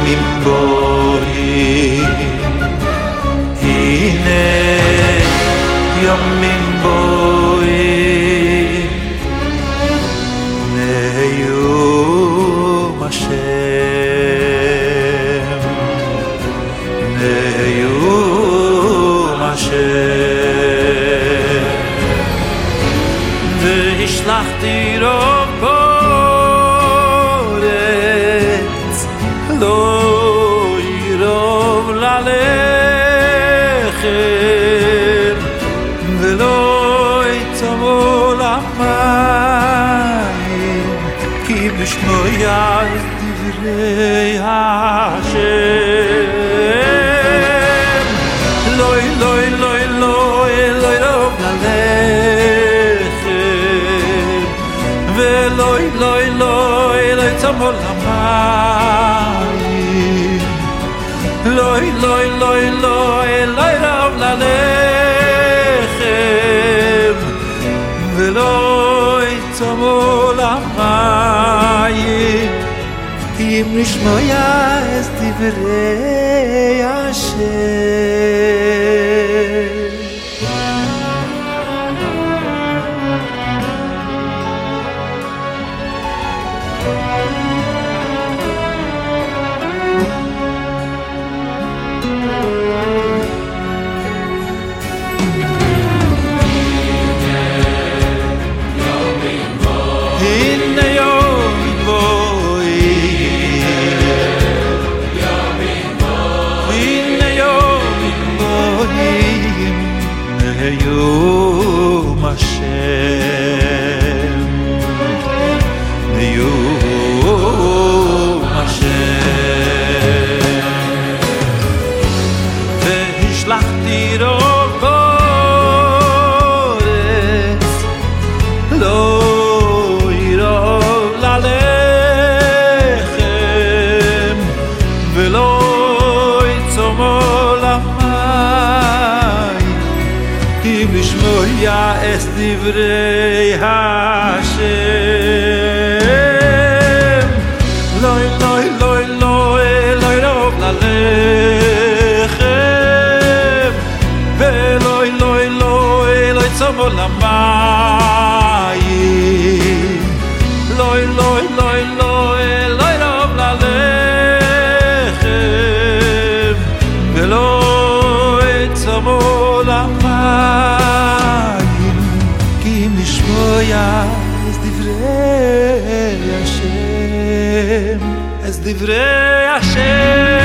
ימים בואים, הנה ימים בואים, נאום השם, נאום השם. והשלחתי רוב פורץ, לא ירוב ללחם, ולא יצומו למים, כי בשמויה את דברי השם. לא ירוב ללחם, ולא יצומו למים, לא ירוב ללחם, ולא יצומו למים, כי אם נשמע את דברי השם. נאום השם, נאום השם. והשלחתי רוב פורץ, לא ירוב ללחם, ולא יצומו למים, כי בשמויה את דברי השם. לא ירוב ללחם, ולא יצומו למים, לא ירוב ללחם, ולא יצומו למים, כי משמוע את דברי השם, את דברי השם.